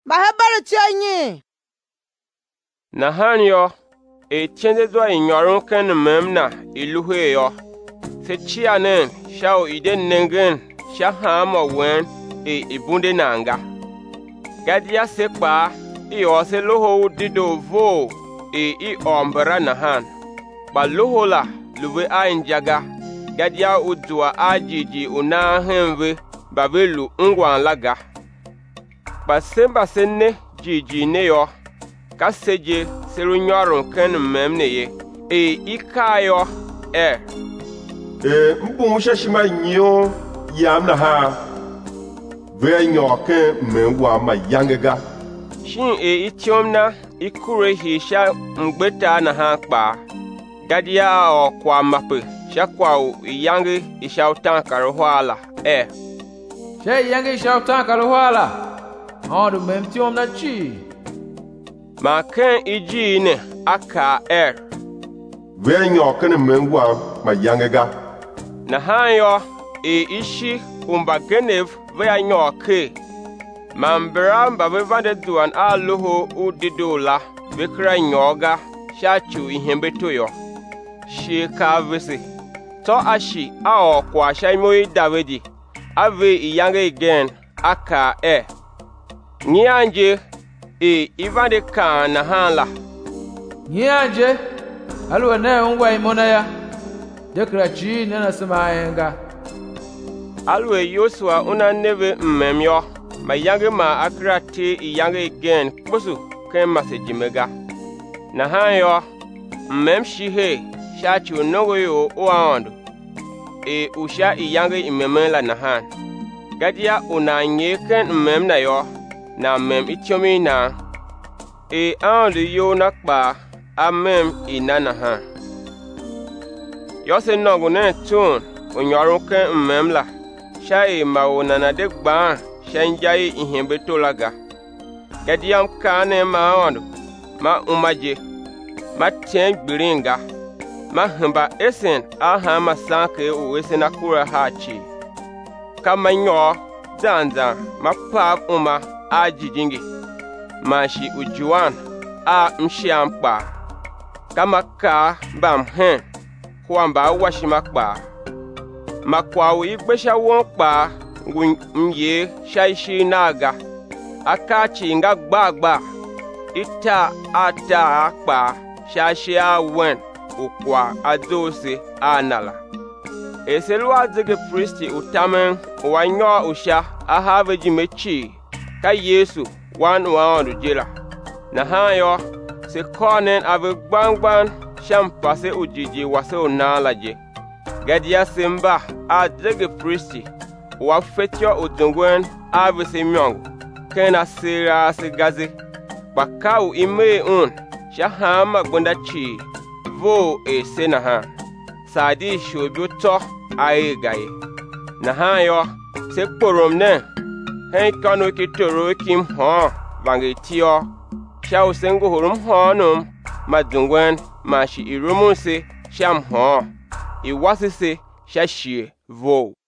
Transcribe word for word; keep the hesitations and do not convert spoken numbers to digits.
ma hebere tianyi. Na han yo, e tiende do inyorun ken memna iluhe yo. Se chianen, shao iden nengen, shahama wen, e ibunde nanga. Gadia sekpa, i ose loho dido vo, e i ombra na han. Ba loho la, luwe a injaga, gadia udua ajiji una henwe, babelu ngwan laga. Ba semba senne jiji ne yo, kaseje seru nyorun ken memne ye, e ikayo e. E mbung shashima nyo yam na ha. Ve nyoke memwa ma yangega. Shin e itiomna ikure hisha mgbeta na ha kpa. Gadia o kwa mape shakwa u yangi isha utankaro hwala e. She yangi isha utankaro hwala. Odu memtiomna chi. Ma ken iji ne aka er. Ve nyoke ne memwa ma yangega. Na hanyo e ishi umba genev vya nyoke. Mambramba vivande duan a luho udidola vikra nyoga shachu ihembeto yo. Shika visi. To ashi a okwa shaimoi Davidi. Ave iyange igen aka e. Nyanje e ivande ka na hanla. Nyanje alwa na ungwa imona ya. Dekra chi nena semayenga. Alwe Yosua una neve mmemyo. Ma yange ma akrate i yange igen kusu ken masejimega. Na hanyo mmem shihe shachi unogo yo uaondo. E usha i yange imemela na han. Gadia una nye ken mmem na yo na mmem itiomi na. E aondo yo nakba amem ina na han. Yose nogu ne tun unyorun ken mmem la. Sha e ma unana de gbaan. Shanjai ihembe tolaga. Gadiam kane maondo. Ma umaje. Ma tien gbiringa. Ma hamba esen aha masanke uwesen akura hachi. Kama nyo zanzan ma pab uma ajijingi. Ma shi ujuan a mshiampa. Kama ka bam hen. Kwamba washimakpa. Ma kwawu igbesha wonpa. Mye shaishi naga akachi nga gbagba ita ata akpa shashi awen ukwa adose anala eselu azige priesti utamen wanyo usha ahaveji mechi ka Yesu wan waondu jela na hayo se konen ave gbangban shampase ujiji wase onalaje gadia simba azige priesti wa fetio odongwen avese myong kena sira sigazi bakau ime un shahama gonda chi vo e senaha sadi shobuto aegaye na hayo se porom ne hen kanu kitoro kim ho vangetio shau sengo horum honum madungwen mashi irumunse sham ho iwasise shashie vo